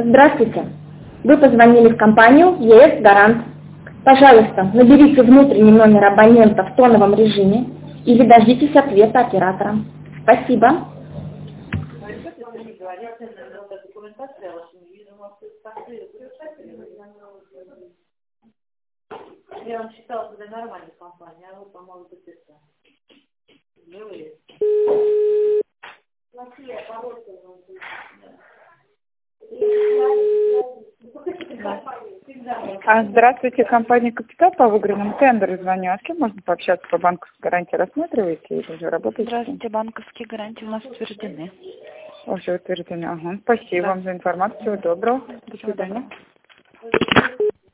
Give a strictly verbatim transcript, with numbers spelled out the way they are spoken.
Здравствуйте. Вы позвонили в компанию ЕС Гарант. Пожалуйста, наберите внутренний номер абонента в тоновом режиме или дождитесь ответа оператора. Спасибо. Я вам читала, когда нормальная компания, а вы, по-моему, это живые. А, здравствуйте, компания «Капитал» по выигранному тендеру звоню. А с кем можно пообщаться по банковской гарантии? Рассматриваете или уже работаете? Здравствуйте, банковские гарантии у нас утверждены. Уже утверждены. Ага. Спасибо Да. вам за информацию. Всего доброго. До свидания.